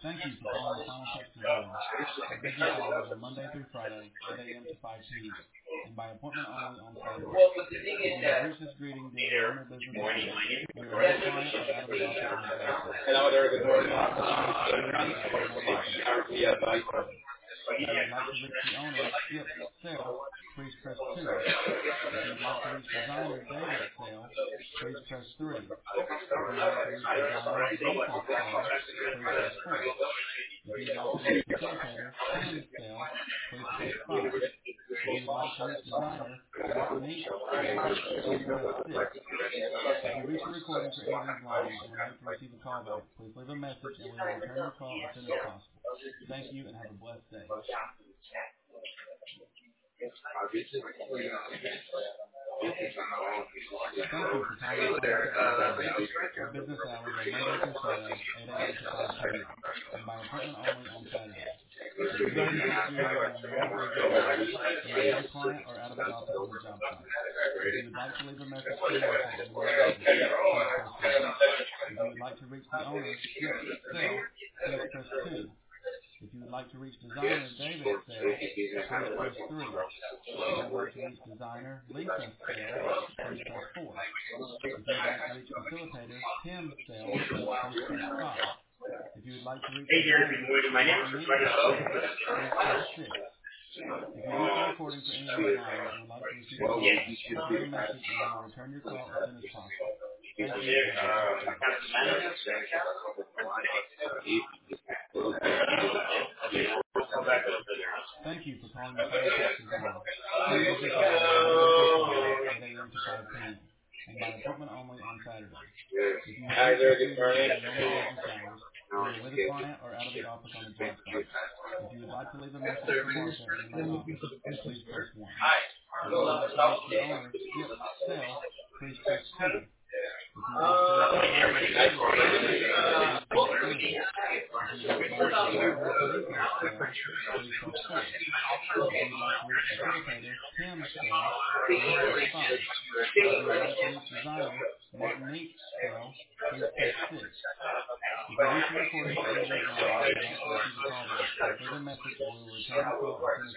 Thank you for calling the Final Touch Design. Our business hours are Monday through Friday, 8 a.m. to 5 p.m., and by appointment only on Saturday. If you have reached this greeting during normal business hours, we are with a client or out of the office on the job site. Hello there, good morning. If you would like to reach the owner, Skip Sale, please press 2. If you would like to reach designer David Sale, please press 3. If you would like to reach designer Lisa Sale, please press 4. If you would like to reach facilitator Tim Sale, please press 5. If you would like to reach designer Martinique Sale, please press 6. If you reach the recording for any of these lines and would like to receive a callback, please leave a message and we will return your call as soon as possible. Thank you and have a blessed day. Thank you for calling the Our business hours are Monday through Friday, 8 a.m. to 5 p.m., and by appointment only on Saturday. If you have reached this greeting during normal business hours, you are with a client or out of the office on the job site. If you would like to leave a message for Martha and the manager, please press 1. If you would like to reach the owner, Skip Sale, please press 2. If you would like to reach designer David Sale, please press 3. If you would like to reach designer Lisa Sale, please press 4. If you would like to reach facilitator Tim Sale, please press 5. If you would like to reach designer Martinique Sale, please press 6. If you reach the recording for any of these lines and would like to receive a call, please leave a message and we will return your call as soon as possible. Thank you. Thank you for calling the Final Touch Design. Our business hours are Monday through Friday, 8 a.m. to 5 p.m., and by appointment only on Saturday. If you have reached normal business hours, you are with a client or out of the office on the job site. If you would like to leave a message for Martha in the main office, please press 1. If you would like to reach the owner, Skip Sale, please press 2. If you would like to reach the owner, please press 3. If you would like to reach Lisa Sale, please press 4. If you would like to reach facilitator Tim Sale, please press 5. If you would like to reach designer Martinique Sale, please press 6. If you reach the recording for any of these lines and would like to receive a callback, please leave a message and we will return your call as soon as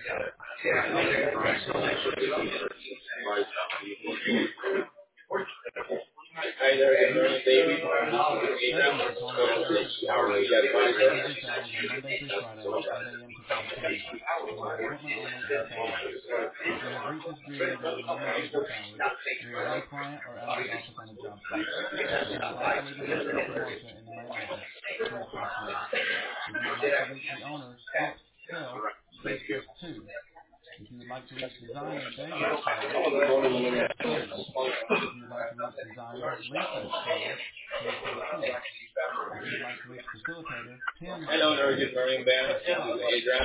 possible. Hi there, good morning, David. Thank you for calling the Final Touch Design. Our business hours are Monday through Friday, 8 a.m. to 5 p.m., and by appointment only on Saturday. If you have reached this greeting during normal business hours, you are with a client or out of the office on the job site. If you would like to leave a message for Martha in the main office, please press 1. If you would like to reach the owner, Skip Sale, please press 2. If you would like to reach designer David Sale, please press 3. If you would like to reach designer Lisa Sale, please press 4. If you would like to reach facilitator Tim Sale, Hello, good morning, Ben. please press 5.